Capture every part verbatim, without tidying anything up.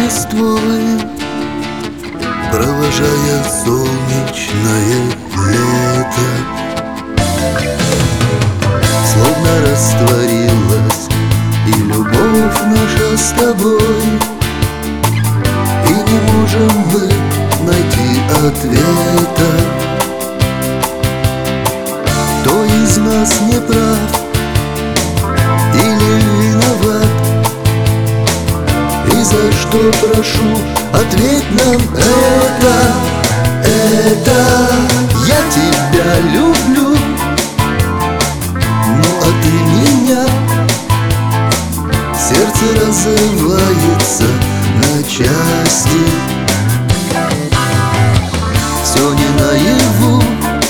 листвой, провожая солнечное лето. Словно растворилась и любовь наша с тобой, и не можем мы найти ответа. Кто из нас не прав или виноват, и за что прошу, ответь нам это. Это я тебя люблю, ну а ты меня. Сердце разрывается на части. Все не наяву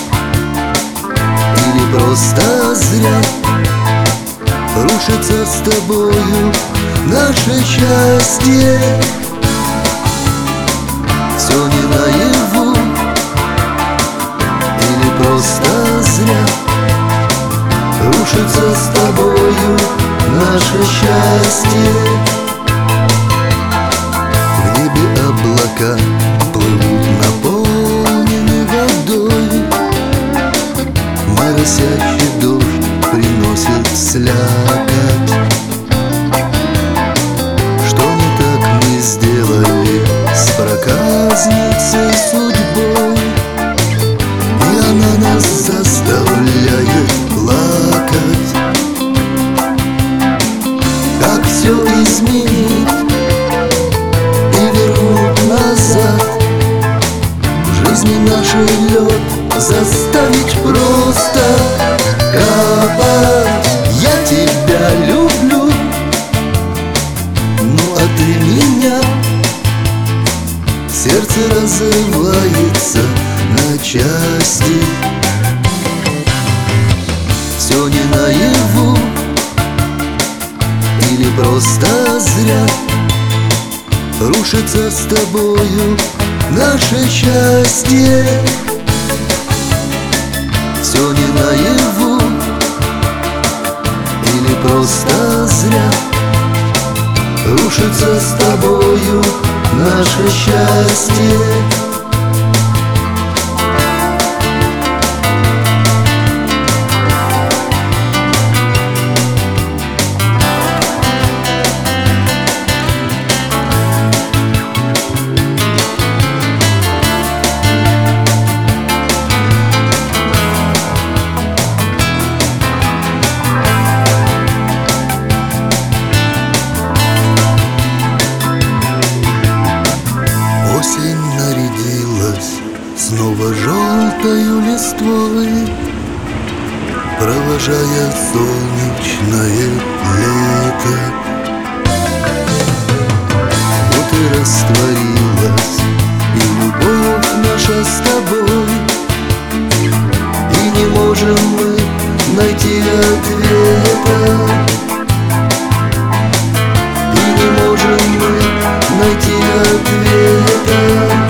или просто зря рушится с тобою наше счастье. Все не наяву или просто зря рушится с тобою наше счастье. В небе облака плывут наполнены водой, моросящий дождь приносит слякоть. Что не так мы сделали с проказницей судьбой, и она нас заставляет плакать. Как все изменить и вернуть назад, в жизни нашей лед заставить просто капать. Я тебя люблю, ну а ты меня. Сердце разрывается на части. Все не наяву или просто зря рушится с тобою наше счастье. Все не наяву или просто зря рушится с тобою наше счастье. Снова желтою листвой, провожая солнечное лето. Вот и растворилась и любовь наша с тобой, и не можем мы найти ответа. И не можем мы найти ответа.